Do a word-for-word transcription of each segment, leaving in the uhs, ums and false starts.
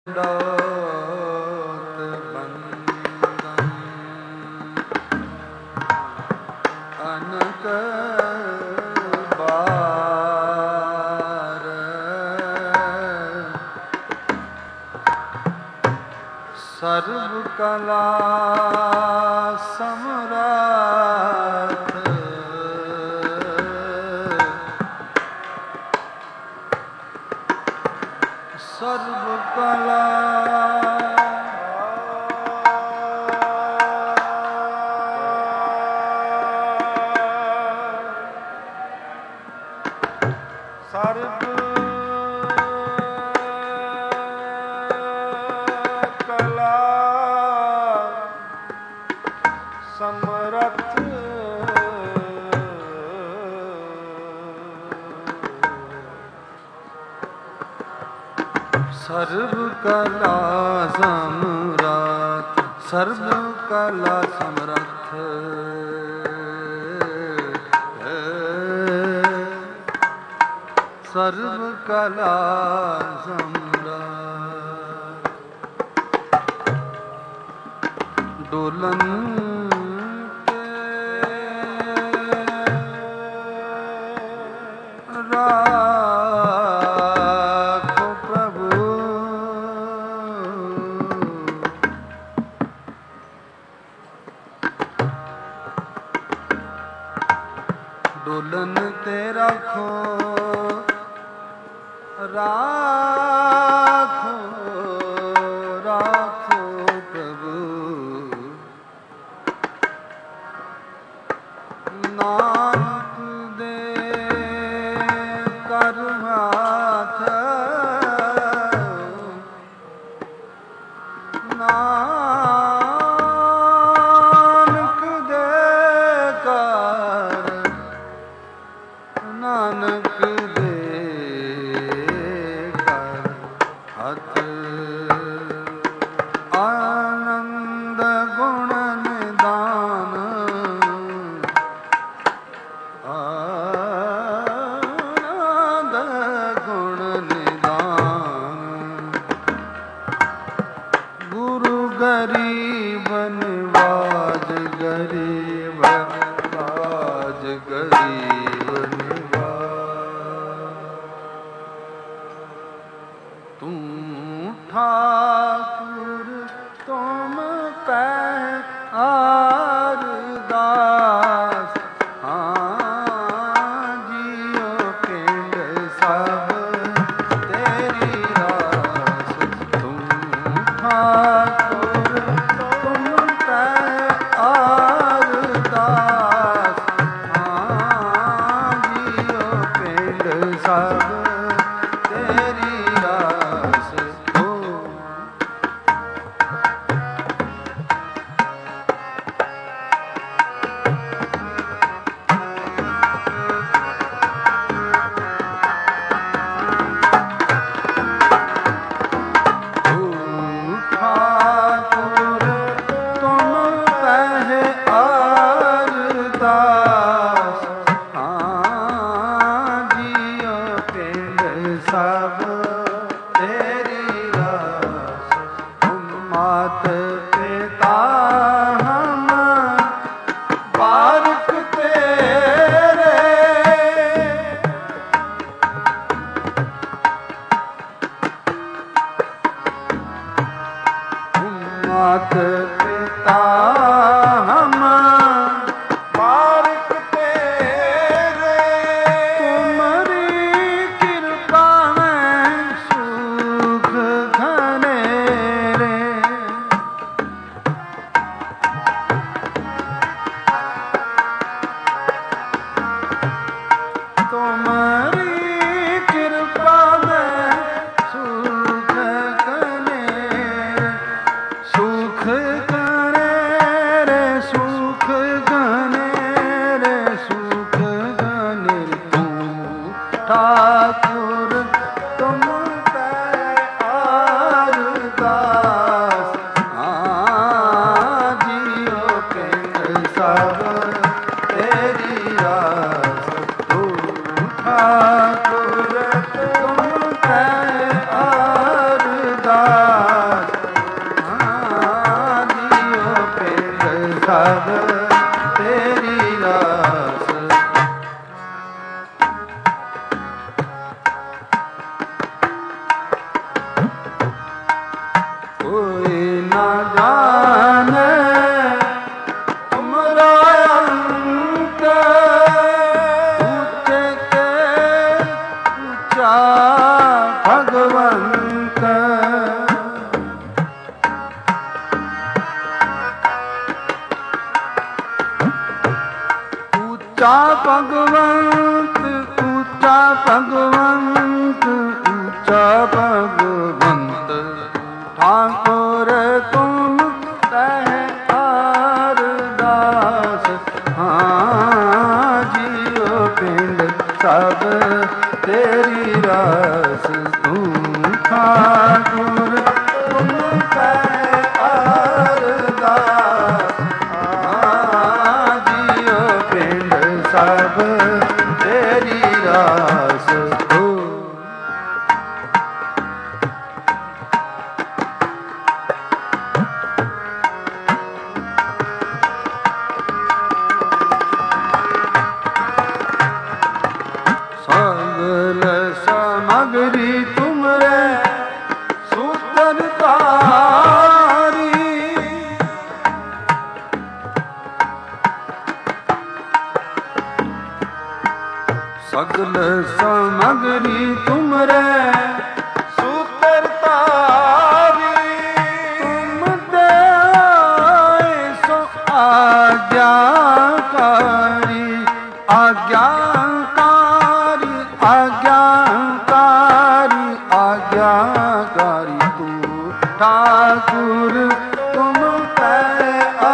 ਡੋਤ ਬੰਦਨ ਅਨਕ ਬਾਰ ਸਰਬ ਕਲਾ ਸਮਰਾਟ ਸਰਬ ਕਲਾ ਸਰਬ ਕਲਾ ਸਮਰੱਥ ਸਰਬ ਕਲਾ ਸਮਰਾਟ ਸਰਬ ਕਲਾ ਸਮਰੱਥ ਸਰਬ ਕਲਾ ਸਮਰਾਟ ਡੋਲਨ ਕੇ ਰਾਖੋ ਪ੍ਰਭੂ ਡੋਲਨ ਤੇ ਰਾਖੋ ਰਾਖੋ ਰਾਖੋ ਪ੍ਰਭੂ ਨਾਨਕ ਦੇ ਕਰ ਹਾਥ ਨਾਨਕ ਦੇ ਕਰ ਨਾਨਕ ਆਨੰਦ ਗੁਣ ਨਿਦਾਨ ਆਨੰਦ ਗੁਣ ਨਿਦਾਨ ਗੁਰੂ ਗਰੀਬ ਨਿਵਾਜ ਗਰੀਬ ਨਿਵਾਜ ਗਰੀਬ ਨਿਵਾਜ ਤੂੰ ਠਾਕੁਰ ਤੁਮ ਪੈ ਅਰਦਾਸ ਹਾਂ ਜੀਓ ਪਿੰਡ ਸਭ ਤੇਰੀ ਰਾਸ ਤੂੰ ਠਾਕੁਰ ਤੁਮ ਪੈ ਅਰਦਾਸ ਹਾਂ ਜੀਓ ਪਿੰਡ ਸਭ ਤੇਰੀ ਰਾਸ ਮਾਤ ਪਿਤਾ ਹਮ ਬਾਰਿਕ ਤੇਰੇ ਤੁਮਰੀ ਕਿਰਪਾ ਮੈਂ ਸੁਖ ਘਨੇਰੇ ਤੁਮਰੀ ਕਿਰਪਾ ਮੈਂ ਸੁਖ ਘਨੇਰੇ ਸੁਖ ਕਰੇ जाने तुमरा अंत ऊंचे के ऊंचा भगवंत ऊंचा भगवंत ऊंचा भगवंत ऊंचा भगवंत ठाकुर तुम कह अरदास हाँ जियो पिंड सब तेरी रास तुम ठाकुर तुम कह अरदास हाँ जियो पिंड सब तेरी रास हो सगल सामग्री तुमरे सूत्रधारी सगल सामग्री तुमरे सूत्रधारी तुम दे सो आज्ञाकारी आज्ञाकारी आज्ञाकारी आज्ञाकारी तू ठाकुर तुम कह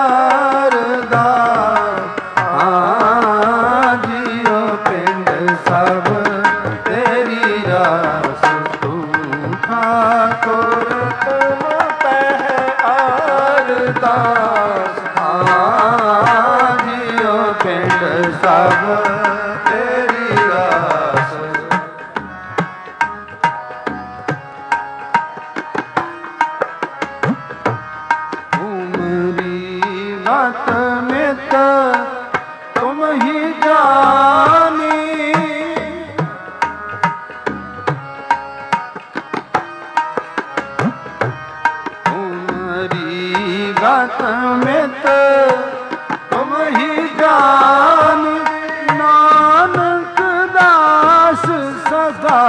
अरदास हाँ जियो पिंड सब तेरी रास तू ठाकुर तुम कह अरदास हाँ जियो पिंड सब तेरी रास उमरी गत मित तुम ही जानी उमरी गत मित तुम ही जानी नानक दास सदा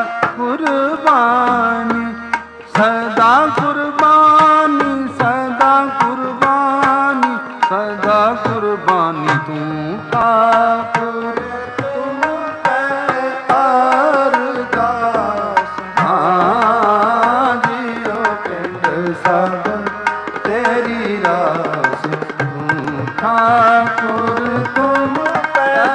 कुर्बानी सदा कुर्बानी सदा कुर्बानी सदा कुर्बानी तू ठाकुर तुम कह अरदास हाँ जियो पिंड सब तेरी रास तू ठाकुर तुम कह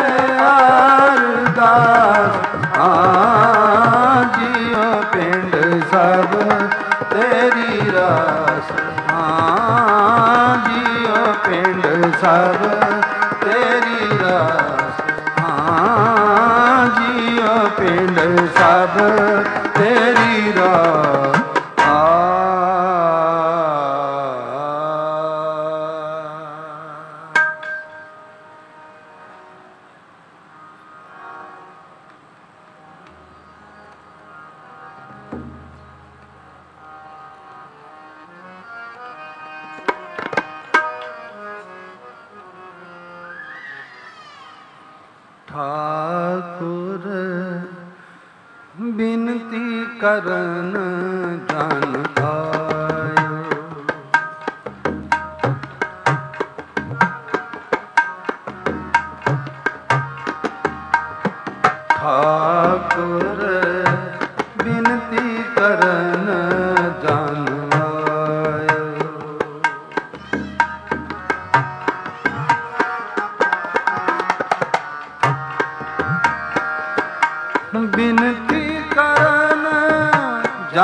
अरदास हाँ जियो पिंड सब तेरी रास हाँ जियो पिंड सब तेरी रास हाँ जियो पिंड सब तेरी रास ठाकुर बिनती करन जन आयो ठाकुर बिनती करन जन आयो बिनती करन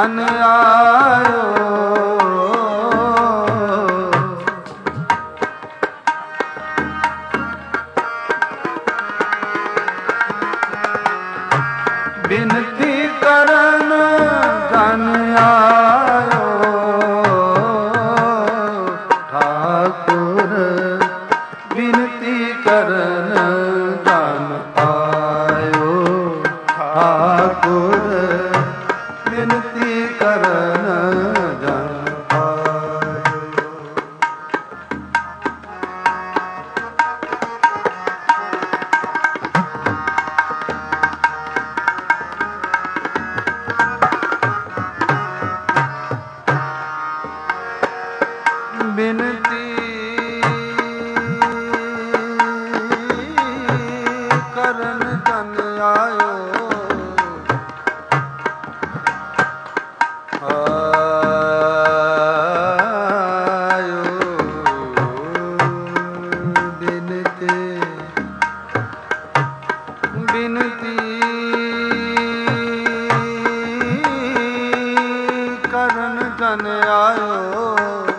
ਆਇਓ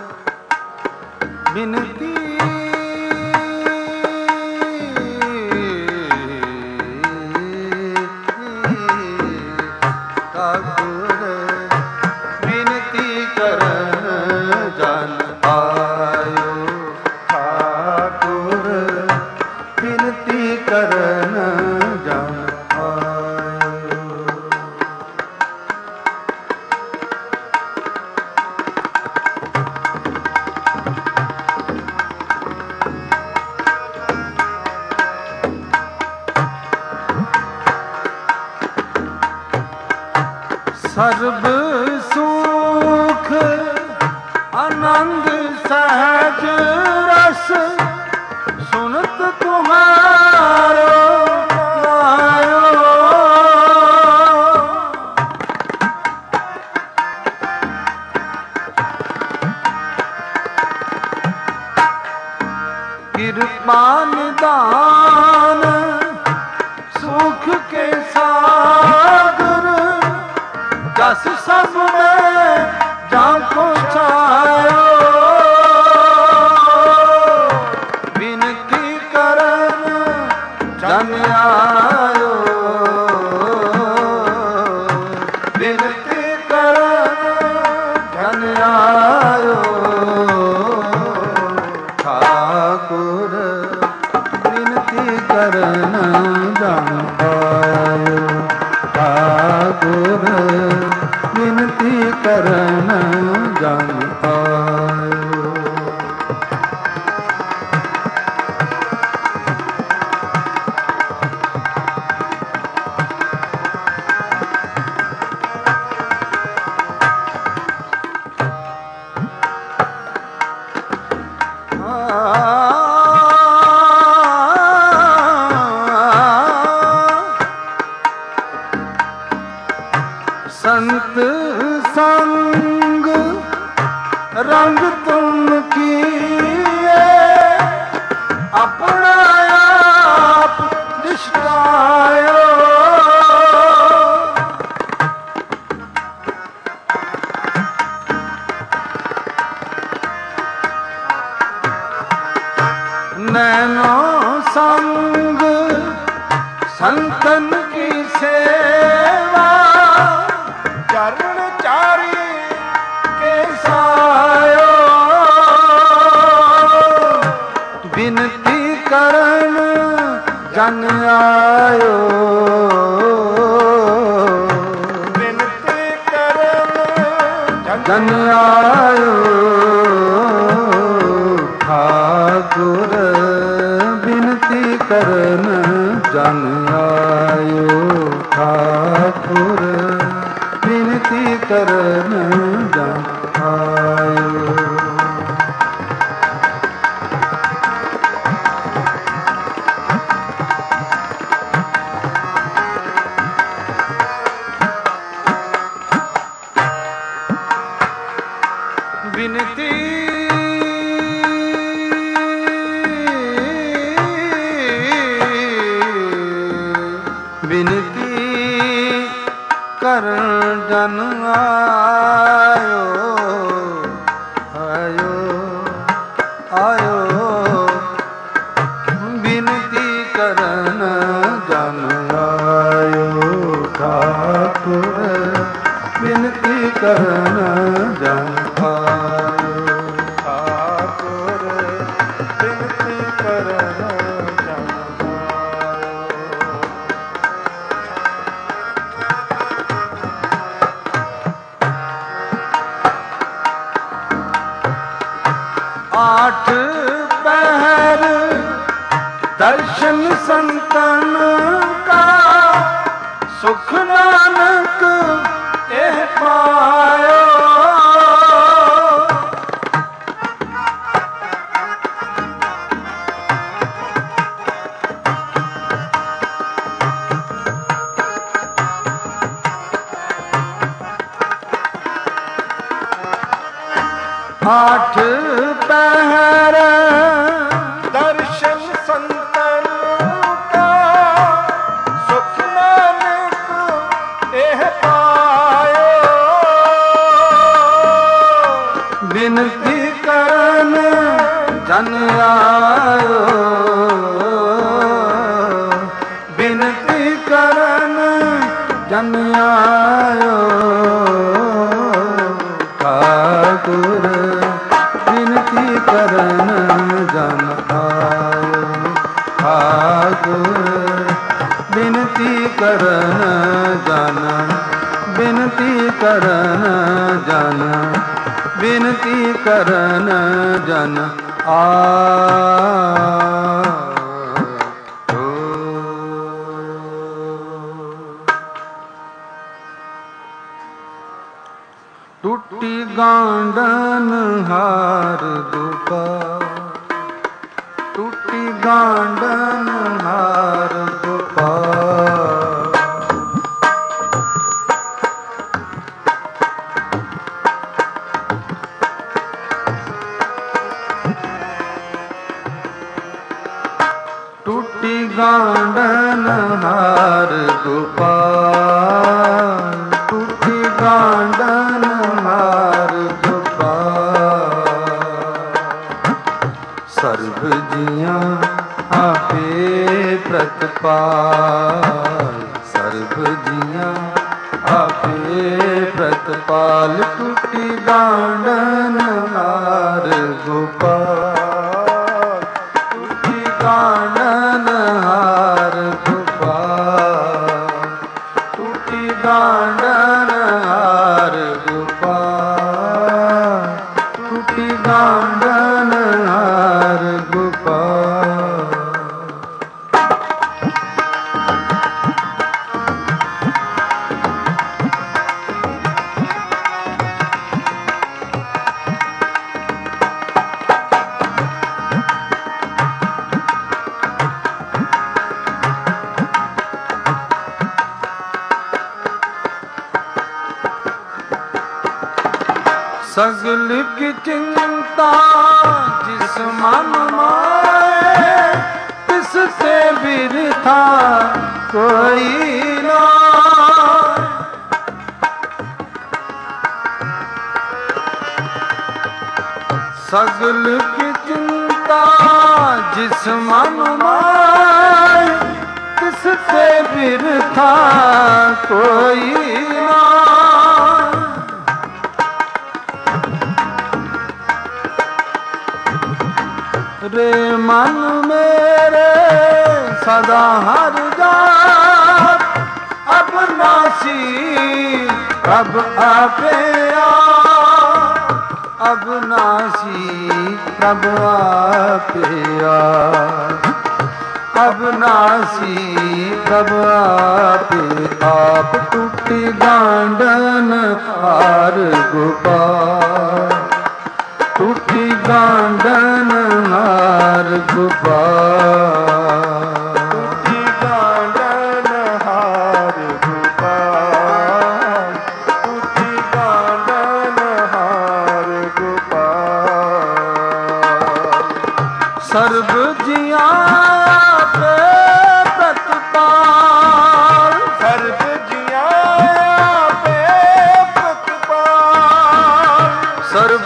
ਬਿਨਤੀ ਠਾਕੁਰ ਬਿਨਤੀ ਕਰਨ ਜਨ ਆਇਓ ਠਾਕੁਰ ਬਿਨਤੀ ਕਰਨ ਜਨ ਸਰਬ ਸੁਖ ਆਨੰਦ ਸਹਿਜ ਰਸ ਸੁਨਤ ਤੁਮਾਰੋ ਆਇਓ ਕਿਰਪਾ ਨਿਦਾਨ ਸੁਖ ਕੇ ਸਾਗਰ ਜਸ ਸਭ ਮੈਂ ਜਾਂ ਕੋ ਛਾਇਓ ਬਿਨਤੀ ਕਰਨ ਜਨ ਆਇਓ ਬਿਨਤੀ ਕਰਨ ਜਨ ਆਇਓ ਠਾਕੁਰ ਬਿਨਤੀ ਕਰਨ ਜਨ ਆਇਓ ਠਾਕੁਰ ਬਿਨਤੀ ਕਰਨ ਜਨ ਆਇਓ संत संग रंग तुम किए अपना आप निष्ठायो नैनो संग संतन की सेवा चरण चारी के सायो बिनती करन जन आयो बिनती करन जन आयो ठाकुर बिनती करन जन आयो ठाकुर बिनती करन जन आयो बिनती बिनती करन जन आयो आयो आयो बिनती करन जन आयो ठाकुर बिनती करन जन आयो ठाकुर बिनती करन जन आठ पहर दर्शन संतन का सुख नानक एह पायो आठ पहर दर्शन संतन का सुख नानक एह पायो ਬਿਨਤੀ ਕਰਨ ਜਨ ਆਇਓ, ਬਿਨਤੀ ਕਰਨ ਜਨ ਆਇਓ, ਠਾਕੁਰ ਬਿਨਤੀ ਕਰਨ ਜਨ ਆਇਓ, ਠਾਕੁਰ ਬਿਨਤੀ ਕਰਨ ਜਨ, ਬਿਨਤੀ ਕਰਨ ਜਨ, ਬਿਨਤੀ ਕਰਨ ਜਨ ਆਇਓ। ਟੁੱਟੀ ਗਾਂਡਨ ਹਾਰ ਦੁਪਾਰ, ਟੁੱਟੀ ਗਾਂਡਨ ਹਾਰ ਦੁਪਾਰ, ਟੁੱਟੀ ਗਾਂਡਨ ਹਾਰ ਦੁਪਾਰ, ਟੁੱਟੀ ਗਾਂਡਨ ਹਾਰ ਦੁਪਾਰ, ਸਰਬ ਜੀਆਂ ਆਪੇ ਪ੍ਰਤਪਾਲ, ਸਰਬ ਜੀਆਂ ਆਪੇ ਪ੍ਰਤਪਾਲ, ਟੁੱਟੀ ਗਾਂਡਨ ਹਾਰ ਗੋਪਾਲ, ਟੁੱਟੀ ਗਾਂਡਨ ਹਾਰ ਗੋਪਾਲ, ਟੁੱਟੀ ਗਾਂਡਨ ਹਾਰ ਗੋਪਾਲ, ਟੁੱਟੀ ਗਾਂਡਨ ਹਾਰ ਗੋਪਾਲ। सगल की चिंता जिस मन माए, तिससे बिरथा कोई ना, सगल की चिंता जिस मन माए, तिससे बिरथा कोई ना, रे मन मेरे सदा हर जात, अब नासी अब आपे आ, अब नासी अब आपे आ, अब नासी अब आपे आप, टूटी गांडन हार गोपाल, टूटी गांडन हार गोपाल, टूटी गांडन हार गोपाल, टूटी गांडन हार गोपाल, सर्ब जिया पे प्रतिपाल, सर्ब जिया पे प्रतिपाल, सर्ब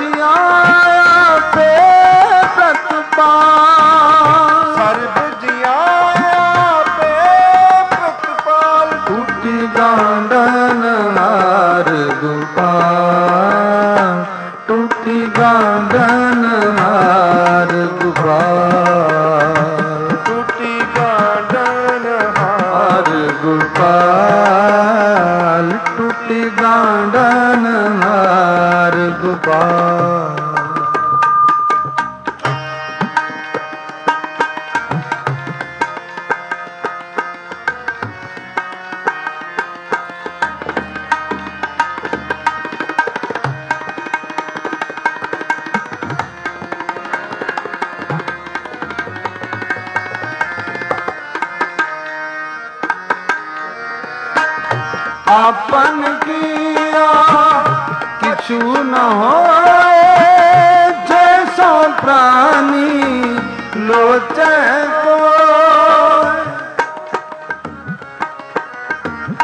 सर्ब जिया पे प्रतिपाल, टूटी गांडन हार गोपाल, टूटी गांडन हार गोपाल, टूटी गांडन हार गोपाल, टूटी गांडन हार गोपाल। आपन किया किछु न होए, जैसो प्राणी लोचे को,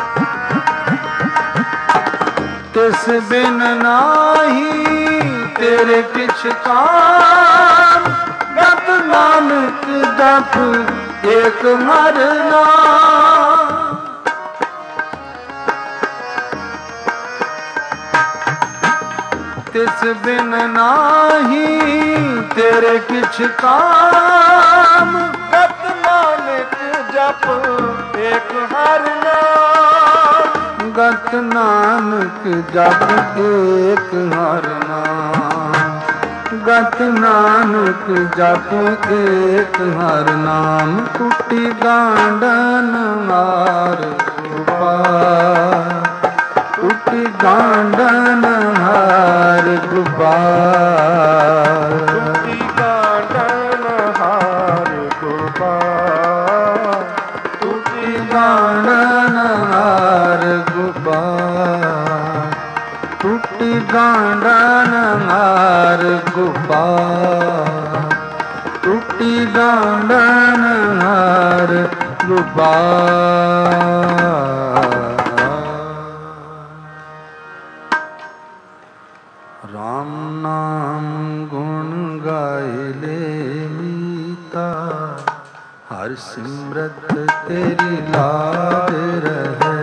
तिस बिन नाही ते तेरे किछ काम, गत नानक जप एक हर नाम। तिस बिन नाही तेरे किछ काम, गत नानक जप एक हर नाम। गत नानक जप एक हर नाम, गत नानक जप एक हर नाम। टूटी गांडन हार गोपाल, टूटी गांडन हार गोपाल, टूटी गांडन हार गोपाल, टूटी गांडन हार गोपाल, टूटी गांडन हार गोपाल, टूटी गांडन हार गोपाल। राम नाम गुण गाए ले मीता, हर सिमरत तेरी लाज रहे।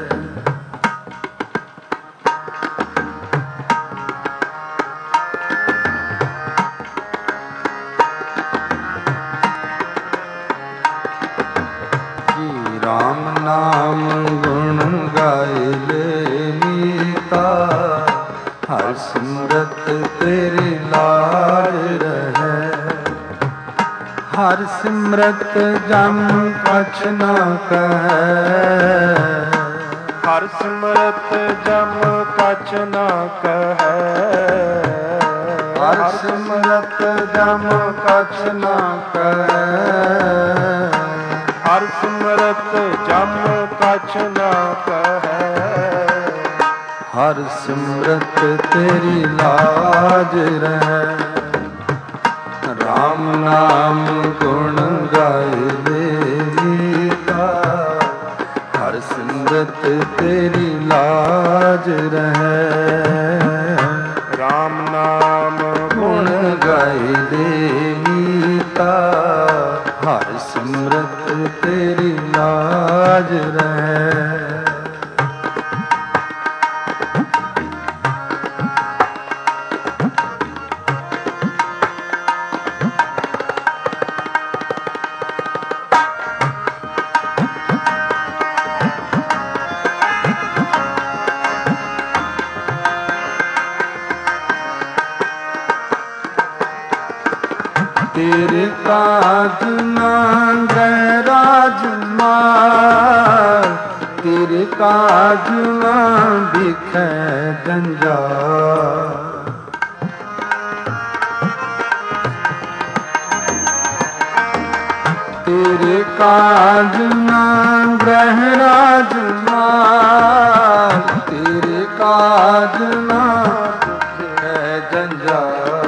राम नाम गुण गाए ले मीता, हर सिमरत तेरी लाज रहे। हर सिमरत जम कछ न कहे, हर सिमरत जम कछ न कहे, हर सिमरत जम कछ न कहे, हर सिमरत जम कछ न कहे। हर सिमरत तेरी लाज रहे। राम नाम गुण गाए ले मीता, हर सिमरत तेरी लाज रहे। राम नाम गुण गाए ले मीता, हर सिमरत तेरी लाज रहे। तेरे काज नांग राजमार, तेरे काज ना दिखे जंजाल। तेरे काज ना ग्रह राजमाल, तेरे काज ना दिखे जंजाल।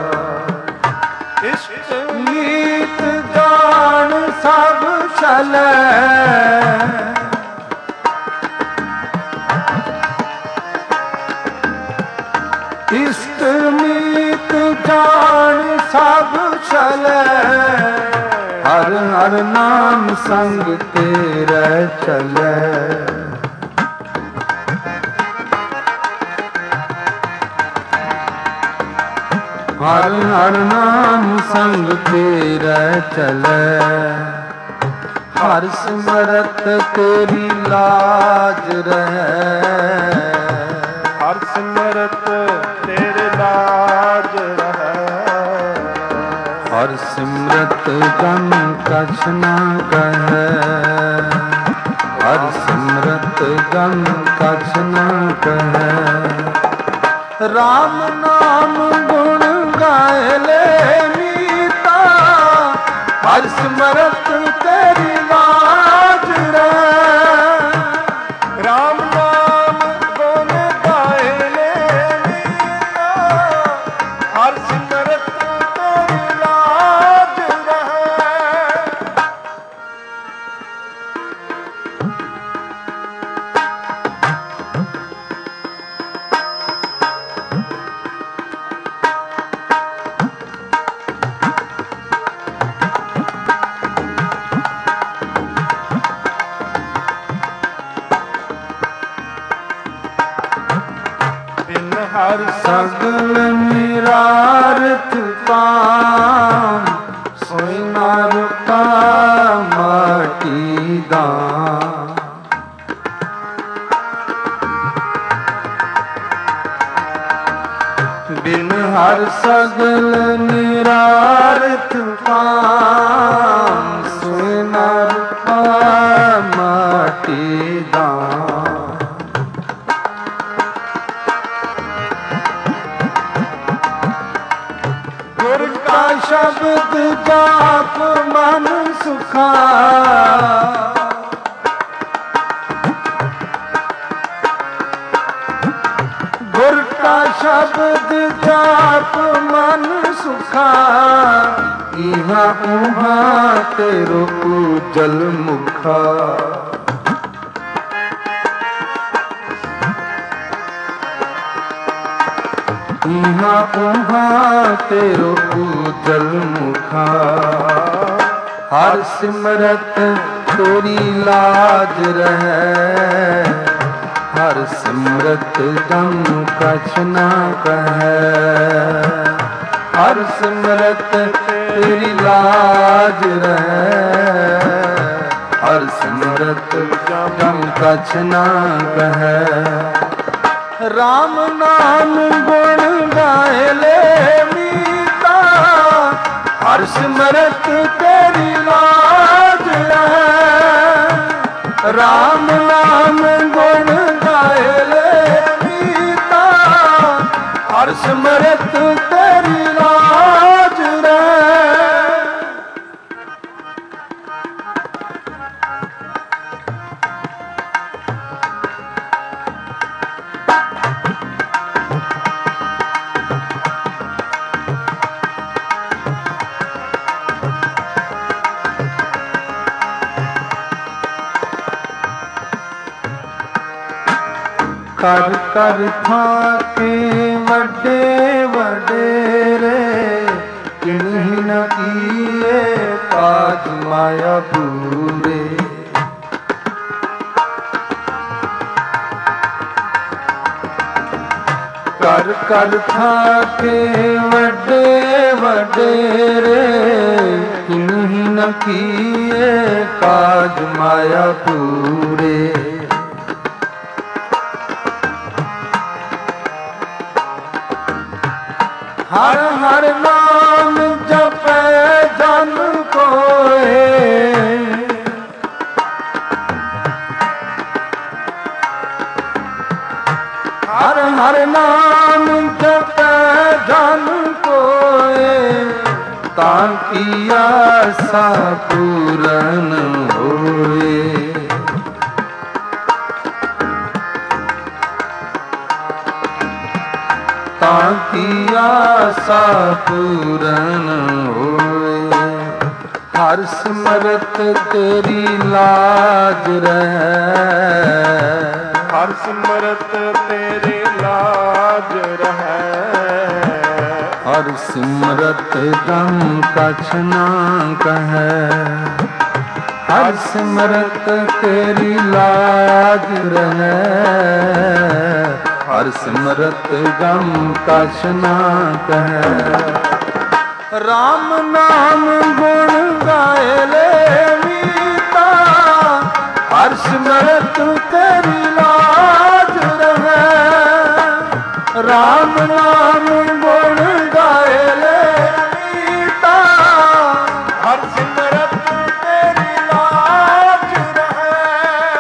मीत जान सब चले, इष्ट मीत जान सब चले। हर हर नाम संग तेरे चले, हर हर नाम संग तेरा चले। हर सिमरत तेरी लाज रहे, हर सिमरत तेरी लाज रहे। हर सिमरत जन कछ न कहे, हर सिमरत जन कछ न कहे। राम नाम गुण गाए ले मीता, हर सिमरत तेरी लाज रहे। राम नाम गुण गाए ले मीता, हर सिमरत तेरी लाज रहे। ਪਾਮ ਸੋਈ ਨਾ ਰੁਕਾ ਮਾਟੀ ਦਾ ਬਿਨ ਹਰ ਸਗਲ ਨਿਰਾਰਥ ਪਾਮ ਸੋਈ ਨਾ ਰੁਕਾ ਮਾਟੀ ਦਾ ਸ਼ਬਦ ਜਾਪ ਮਨ ਸੁਖਾ ਗੁਰ ਕਾ ਸ਼ਬਦ ਜਾਪ ਮਨ ਸੁਖਾ ਇਹਾਂ ਉਹਾਂ ਤੇਰੋ ਉਜਲ ਮੁਖਾ ਇਹਾਂ ਉਹਾਂ ਤੇਰੋ ਉਜਲ ਮੁਖਾ ਹਰ ਸਿਮਰਤ ਤੇਰੀ ਲਾਜ ਰਹੈ ਹਰ ਸਿਮਰਤ ਜਮ ਕਛ ਨਾ ਕਹੈ ਹਰ ਸਿਮਰਤ ਤੇਰੀ ਲਾਜ ਰਹੈ ਹਰ ਸਿਮਰਤ ਜਮ ਕਛ ਨਾ ਕਹੈ ਰਾਮ ਨਾਮ ਗੁਣ ਗਾਏ ਲੈ ਮੀਤਾ ਹਰ ਸਿਮਰਤ ਤੇਰੀ ਲਾਜ ਹੈ ਰਾਮ ਨਾਮ ਗੁਣ ਗਾਏ ਲੈ ਮੀਤਾ ਹਰ ਸਿਮਰਤ ਤੇਰੀ ਲਾਜ ਹੈ ਕਰ ਕਰ ਥਾਕੇ ਵੱਡੇ ਵਡੇਰੇ ਕਿਨਹੀ ਨ ਕੀਏ ਕਾਜ ਮਾਇਆ ਪੂਰੇ ਕਰ ਕਰ ਥਾਕੇ ਵੱਡੇ ਵਡੇਰੇ ਕਿਨਹੀ ਨ ਕੀਏ ਕਾਜ ਮਾਇਆ ਪੂਰੇ ਹਰ ਹਰ ਨਾਮ ਜਪੈ ਜਨ ਕੋਏ ਹਰ ਹਰ ਨਾਮ ਜਪੈ ਜਨ ਕੋਏ ਤਾਂ ਕੀ ਆਸਾ ਪੂਰਨ ਹੋਏ ਤਾਂ ਕੀ ਆਸਾ ਪੂਰਨ ਹੋਏ ਹਰ ਸਿਮਰਤ ਤੇਰੀ ਲਾਜ ਰਹੈ ਹਰ ਸਿਮਰਤ ਤੇਰੀ ਲਾਜ ਰਹੈ ਹਰ ਸਿਮਰਤ ਦਮ ਕਛ ਨਾ ਕਹੈ ਹਰ ਸਿਮਰਤ ਤੇਰੀ ਲਾਜ ਰਹੈ ਹਰ ਸਿਮਰਤ ਗਮ ਕਛ ਨਾ ਕਹੈ ਰਾਮ ਨਾਮ ਗੁਣ ਗਾਏ ਲੈ ਮੀਤਾ ਹਰ ਸਿਮਰਤ ਤੇਰੀ ਲਾਜ ਰਹੈ ਰਾਮ ਨਾਮ ਗੁਣ ਗਾਏ ਲੈ ਮੀਤਾ ਹਰ ਸਿਮਰਤ ਤੇਰੀ ਲਾਜ ਰਹੈ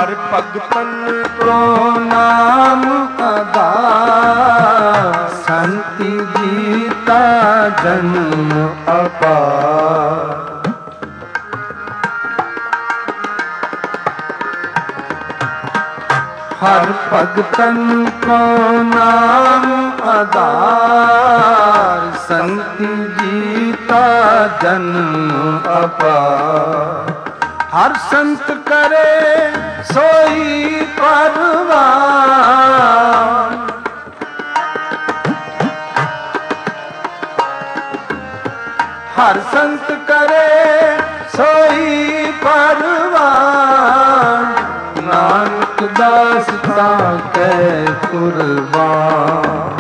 हर भगतन को नाम आधार, संत जीता जन्म अपार। हर भगतन को नाम आधार, संत जीता जन्म अपार। हर संत करे सोई परवान, हर संत करे सोई परवान। नानक दास ताके कुर्बान,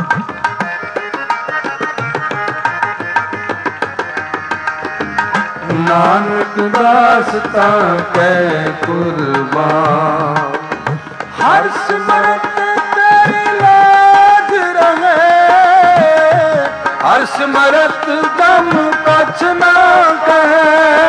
नानक दास ताके कुर्बान। हर स्मरत तेरी लाज रहे, हर स्मरत दम कछ ना कहे।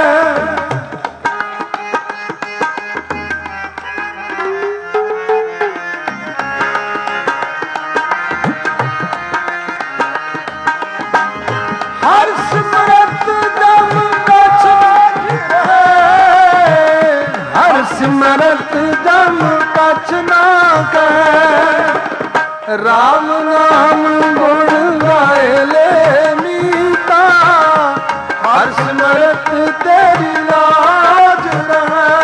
हर स्मरत दम कछ रहे, हर स्मरत दम कछ ना कहे। राम नाम गुण गाए ले मीता, हर स्मरत तेरी लाज रहे।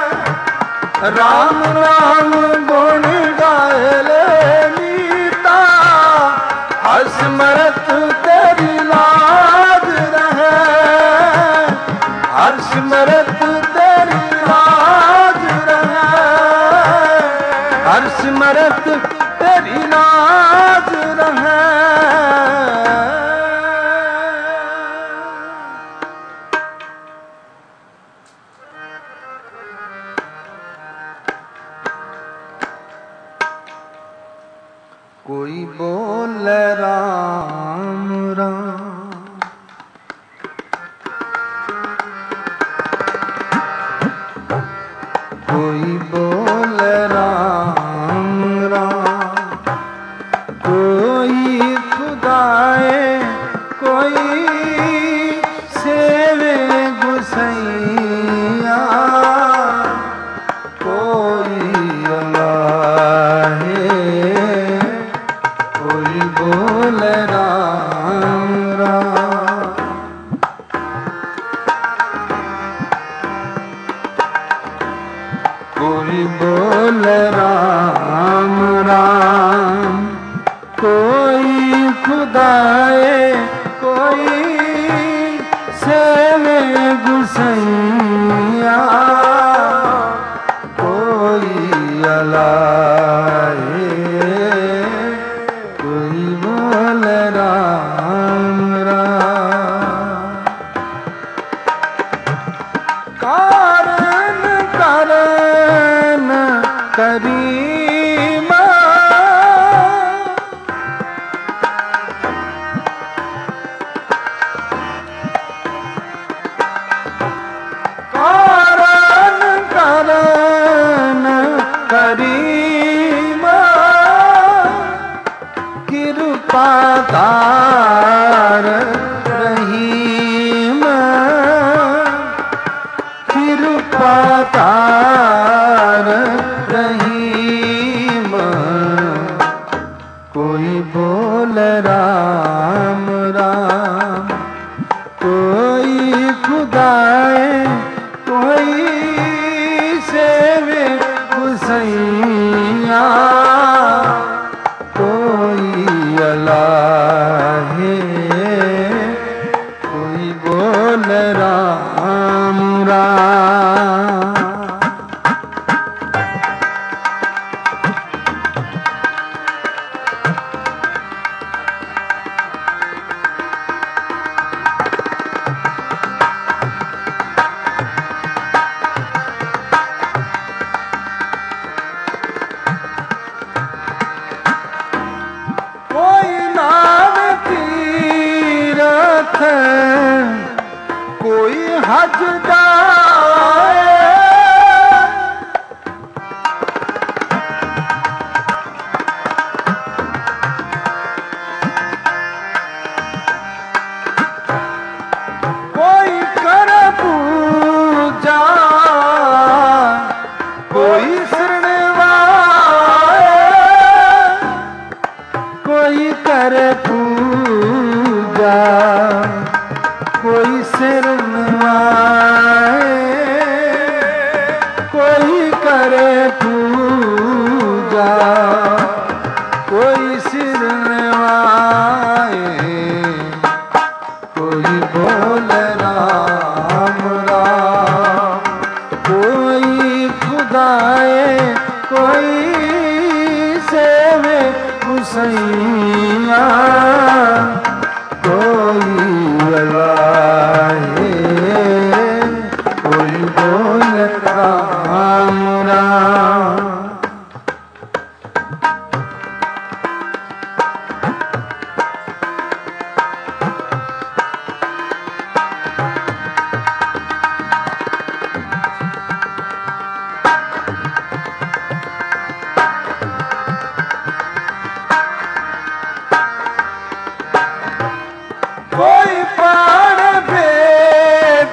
राम नाम गुण गाए ले मीता, हर स्मरत तेरी लाज रहे। हर स्मरत तेरी लाज रहे, हर स्मरत तेरी लाज रहे। कोई बोले राम राम, कोई बोले राम राम। कोई खुदाए कोई सेवे गुसैया, कोई अल्लाह कोई बोले राम राम। कोई बोले राम राम, कोई खुदाए कोई सेवे गुसैया, कोई अल्लाह कोई बोले राम राम। कारण कारण करीमा, कारण कारण करीमा। कृपा तार रहीम, कृपा तार रहीम। कोई बोले राम राम, कोई खुदाए कोई सेवे गुसैया, कोई अल्लाह कोई बोले राम राम। कोई नाम तीरथ कोई हज जाए, पूजा कोई सिर नवाए, कोई करे पूजा कोई सिर नवाए, कोई बोल राम राम, कोई खुदाए कोई सेवे गुसैया, कोई अलाहे कोई बोल राम राम। कोई प्राण भेद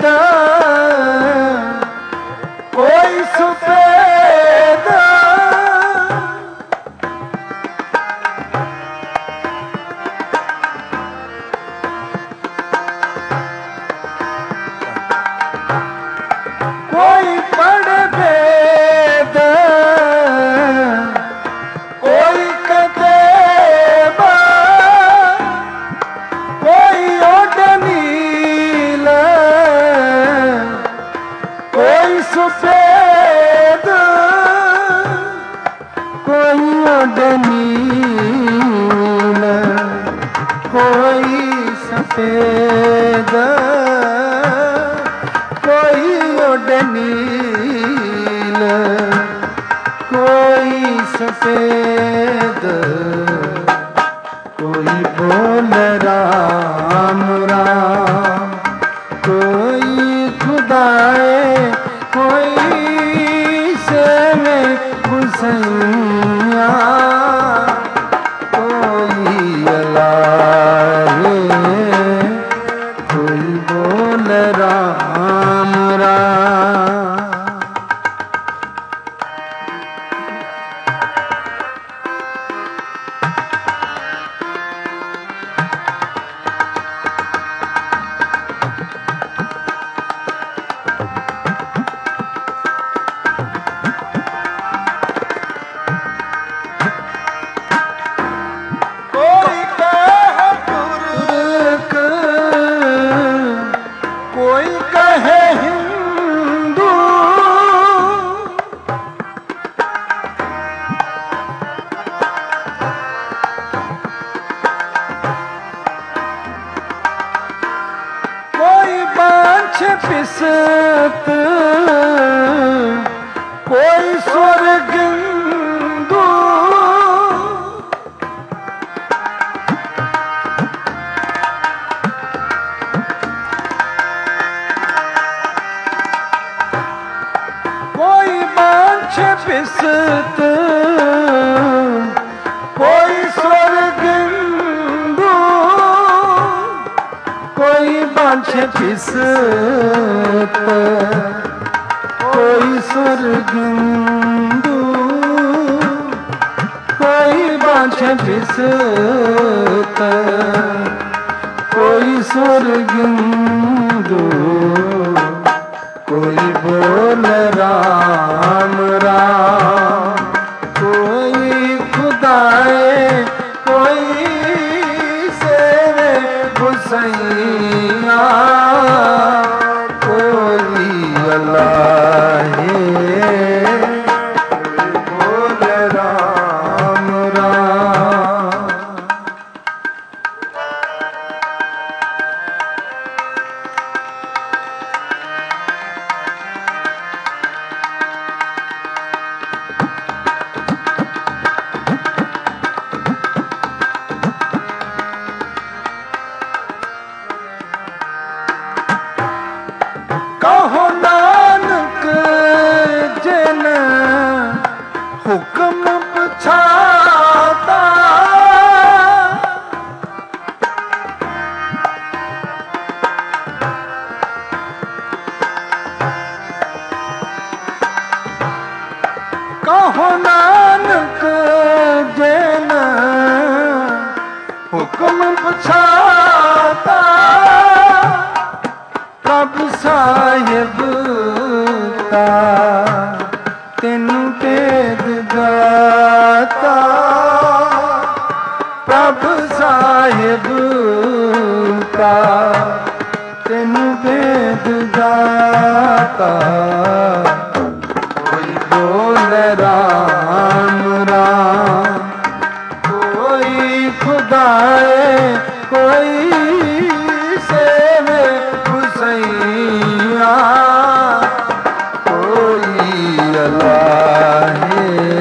कोई सुपेद, कोई प्राण भेद कोई कदेबा, कोई ओडनील कोई सफेद, कोई ओडनील कोई सफेद, कोई ओडनील कोई सफेद, कोई बोल राम राम, कोई खुदाए कोई सेवे गुसैया, कोई अलाहे कोई बोल राम राम। कोई कहे तुर्क कोई कहे हिंदू, कोई बांछ पिसत कोई स्वर्गिंदू, कोई बांछ पिसत कोई स्वर्गिंदू, कोई बांछ पिसत कोई स्वर्गिंदू, कोई बांछ पिसत कोई स्वर्गिंदू, कोई बोल राम राम, कोई खुदाए कोई सेवे गुसैया, कोई अलाहे कोई बोल राम राम। दाता तिन वेद जाता कोई बोल राम राम कोई खुदाए कोई सेवे गुसैया कोई अल्लाह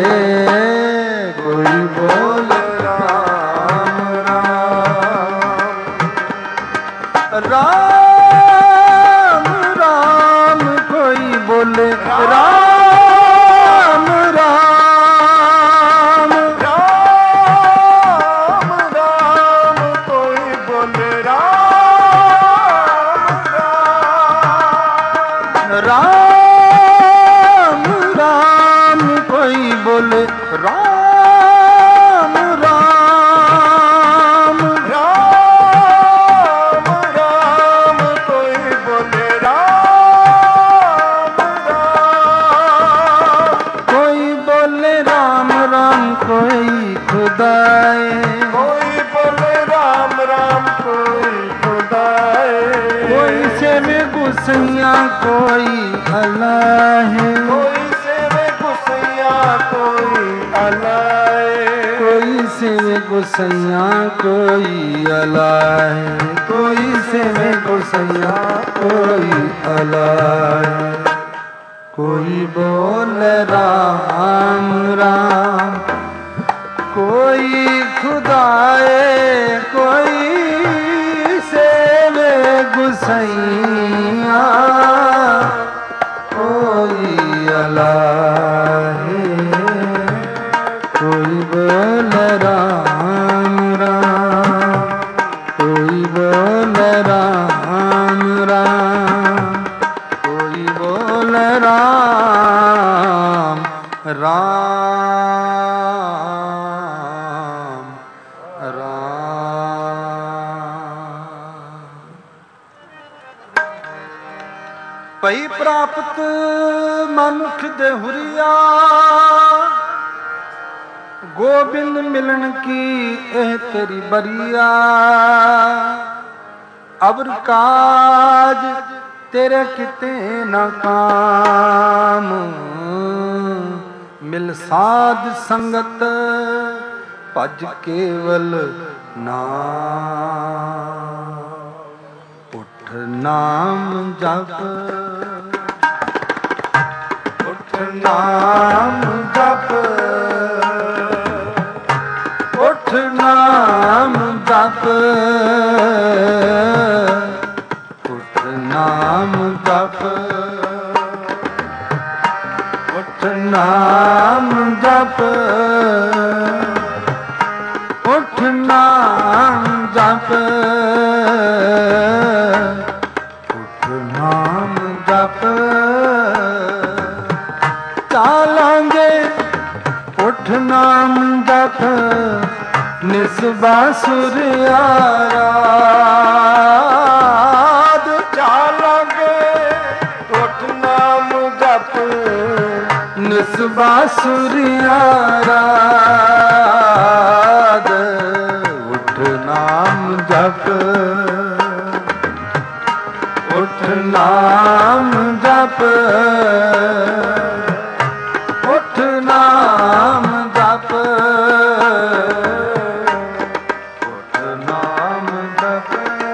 कोई बोल राम राम राम राम कोई बोले राम राम राम राम कोई बोले राम राम राम कोई बोले राम राम राम राम कोई बोले राम राम कोई बोले राम राम कोई खुदाए कोई बोले राम राम कोई खुदाए कोई सेवे गुसैया कोई अल्लाह कोई सेवे गुसैया कोई अल्लाह कोई सेवे गुसैया कोई अल्लाह कोई सेवे गुसैया कोई अल्लाह कोई बोल राम राम कोई खुदाए कोई सेवे गुसैया कोई अल्लाह कोई बोल राम राम कोई बोल राम राम कोई बोल राम राम राम पई प्राप्त मनुख दे हुरिया गोबिंद मिलन की एह तेरी बरिया अबर काज तेरे किते न काम मिल साध संगत भज केवल नाम उठ नाम जप उठ नाम जप उठ नाम जप उठ नाम जप उठ नाम जप उठ नाम जप उठ नाम जप चालांगे उठ नाम जप निस्बा सुरियाराद चालांगे उठ नाम जप निस्बा सुरियाराद उठ नाम जप उठ नाम जप उठ नाम जप उठ नाम जप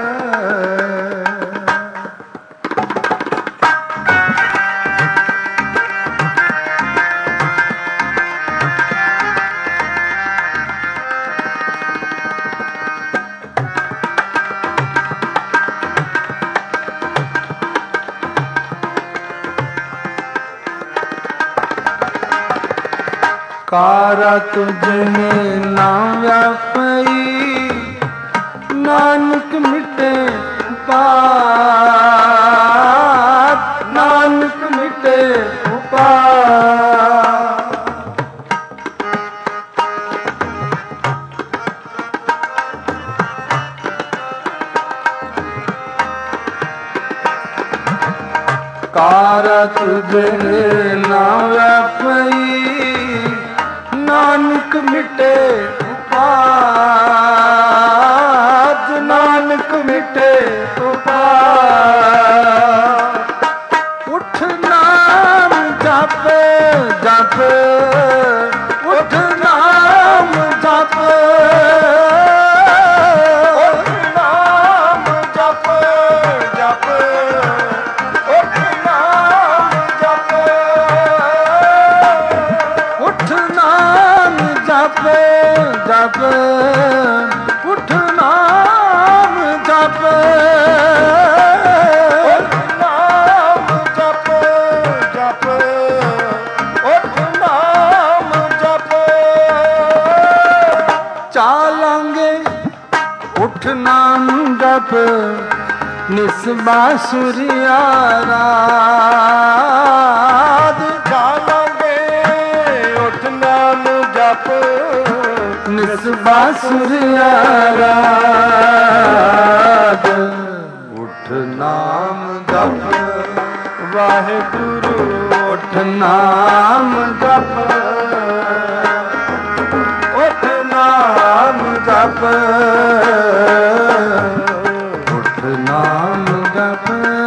कारा तुझने ना व्यापई नानक मिटे उपात नानक मिटे उपात कारा तुझने ना व्यापई नानक मिटे उपाद नानक ਮਿਟੇ ਉਪਾਰ। ਉਠ ਨਾਮ ਜਪ ਜਪ ਉਠ ਨਾਮ ਜਪ ਉਠ ਨਾਮ ਜਪ ਜਪ ਉਠ ਨਾਮ ਜਪ ਉਠ ਨਾਮ ਜਪ ਜਪ ਉਠ ਨਾਮ ਜਪ ਉਠ ਨਾਮ ਜਪ ਜਪ ਉਠ ਨਾਮ ਜਪ ਚਾਲਾਂਗੇ ਉਠ ਨਾਮ ਜਪ ਨਿਸ ਬਾਂਸੁਰੀਆ ਰਾਗ ਚਾਲਾਂਗੇ ਉਠ ਨਾਮ ਜਪ ਨਿਸ ਬਾਂਸੁਰੀਆ ਰਾਗ ਉਠ ਨਾਮ ਜਪ ਵਾਹਿਗੁਰੂ ਉਠ ਨਾਮ ਜਪ ਉਠ ਨਾਮ ਜਪ ਉਠ ਨਾਮ ਜਪ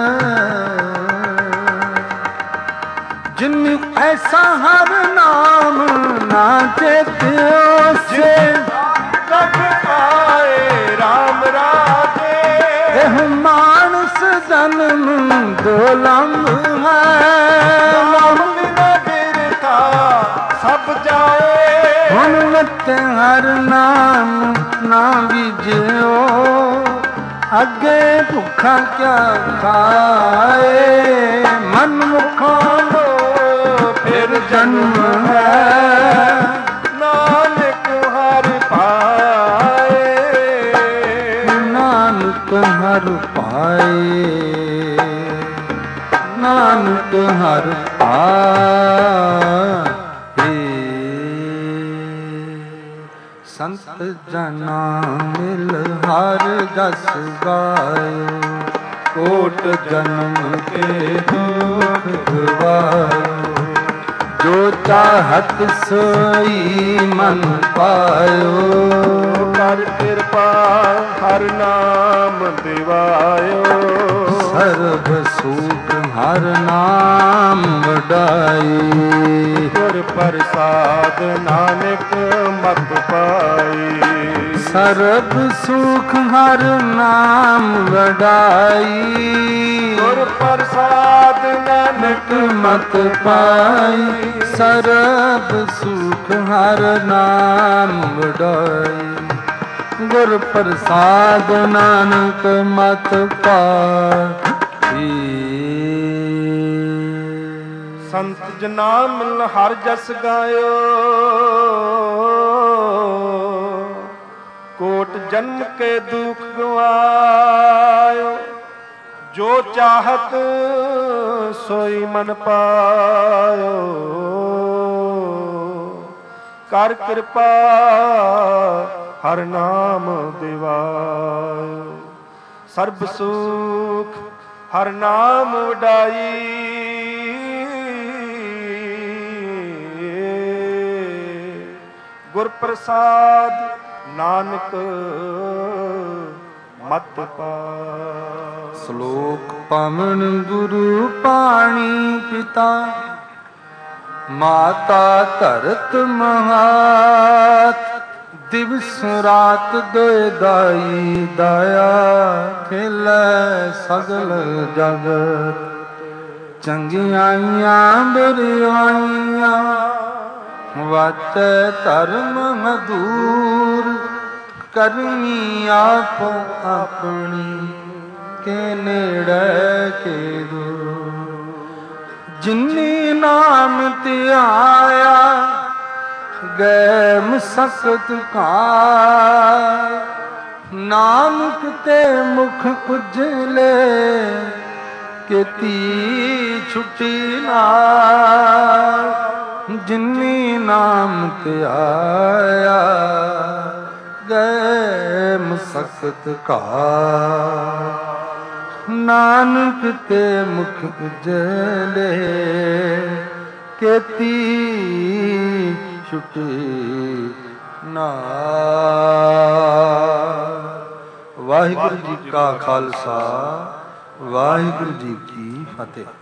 ਜਿਨ ਐਸਾ ਹਰ ਨਾਮ ਨਾ ਚੇਤਿਓ ਸੇ ਤਬ ਆਏ RAM ਰਾਜੇ। ਇਹ ਮਾਨਸ ਜਨਮ ਦੁਲੰਭ ਹੈ ਨਾਮ ਬਿਨਾ ਬਿਰਥਾ ਸਭ ਜਾਏ। ਹੁਣ ਮਤ ਹਰ ਨਾਮ ਨਾ ਵਿਜਿਓ ਅੱਗੇ ਭੁੱਖਾ ਕਿਆ ਖਾਏ। ਮਨ ਮੁਖਾਂ ਲੋ ਫਿਰ ਜਨਮ ਹੈ ਨਾਨਕ ਹਰਿ ਪਾਏ। ਨਾਨਕ ਹਰ ਪਾਏ ਨਾਨਕ ਹਰ ਪਾਏ। ਸੰਤ ਜਨਾ ਮਿਲ ਹਰ ਜਸ ਗਾਇਓ ਕੋਟ ਜਨਮ ਕੇ ਦੁਖ ਗਵਾਇਓ। ਜੋ ਚਾਹਤ ਸੋਈ ਮਨ ਪਾਇਓ ਕਰ ਕਿਰਪਾ ਹਰ ਨਾਮ ਦਿਵਾਇਓ। ਸਰਬ ਸੁਖ ਹਰ ਨਾਮ ਵਡਾਈ। ਗੁਰ ਪ੍ਰਸਾਦ ਨਾਨਕ ਮਤ ਪਾਈ। ਸਰਬ ਸੁਖ ਹਰ ਨਾਮ ਵਡਾਈ। ਗੁਰ ਪ੍ਰਸਾਦ ਨਾਨਕ ਮਤ ਪਾਈ। ਸਰਬ ਸੁਖ ਹਰ ਨਾਮ ਵਡਾਈ। ਗੁਰ ਪ੍ਰਸਾਦ ਨਾਨਕ ਮਤ ਪਾਈ। ਸੰਤ ਜਨਾ ਮਿਲ ਹਰ ਜਸ ਗਾਇਓ ਕੋਟ ਜਨਮ ਕੇ ਦੁਖ ਗਵਾਇਓ। ਜੋ ਚਾਹਤ ਸੋਈ ਮਨ ਪਾਇਓ। ਕਰ ਕਿਰਪਾ ਹਰ ਨਾਮ ਦਿਵਾਇਓ। ਸਰਬ ਸੁਖ ਹਰ ਨਾਮ ਵਡਾਈ। ਗੁਰ ਪ੍ਰਸਾਦ ਨਾਨਕ ਮਤ ਪਾਇ। ਸ਼ਲੋਕ ਪਵਨ ਗੁਰੂ ਪਾਣੀ ਪਿਤਾ ਮਾਤਾ ਧਰਤ ਮਹਾਤ। ਦਿਵਸ ਰਾਤ ਦੋਇ ਦਾਈ ਦਾਇਆ ਖੇਲੇ ਸਗਲ ਜਗਤ। ਚੰਗਿਆਈਆਂ ਬੁਰਾਈਆਂ ਵਾਚੈ ਧਰਮ ਮਧੂਰ। ਕਰਮੀ ਆਪੋ ਆਪਣੀ ਕੇ ਨੇੜੇ ਕੇ ਦੂਰ। ਜਿਨੀ ਨਾਮ ਧਿਆਇਆ ਗਏ ਮਸਕਤ ਘਾਇ। ਨਾਨਕ ਤੇ ਮੁਖ ਉਜਲੇ ਕੀਤੀ ਛੁੱਟੀ ਨਾਲ। ਜਿਨੀ ਨਾਮ ਧਿਆਇਆ ਗਏ ਮਸਕਤ ਘਾਇ। ਨਾਨਕ ਤੇ ਮੁਖ ਉਜਲੇ ਕੀਤੀ ਛੁੱਟੀ ਨਾਲ। ਵਾਹਿਗੁਰੂ ਜੀ ਕਾ ਖਾਲਸਾ ਵਾਹਿਗੁਰੂ ਜੀ ਕੀ ਫਤਿਹ।